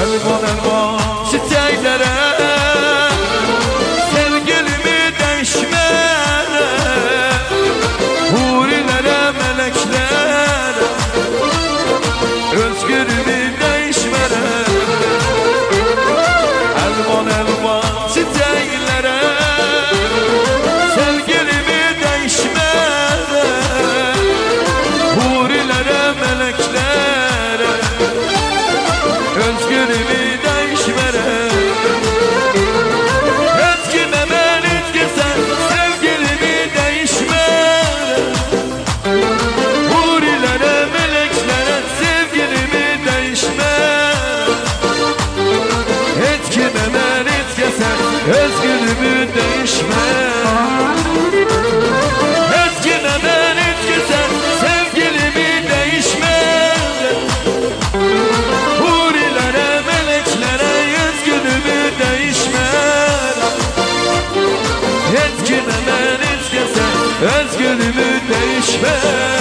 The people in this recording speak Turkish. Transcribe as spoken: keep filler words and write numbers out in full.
Elvan elvan çiçeklere sevgilimi değişmere, hurilere meleklere özgürümü değişmere. Elvan elvan çiçeklere sevgilimi değişmere, hurilere meleklere özgürümü değişmere. Etkime ben etkisen sevgilimi değişmere, hurilere meleklere sevgilimi değişmere. Etkime ben etkisen özgürümü değişmere. Etkime ben etkisen sevgilimi değişmere, hurilere meleklere özgürümü değişmere. Etkime ben etkisen özgürümü değişmere.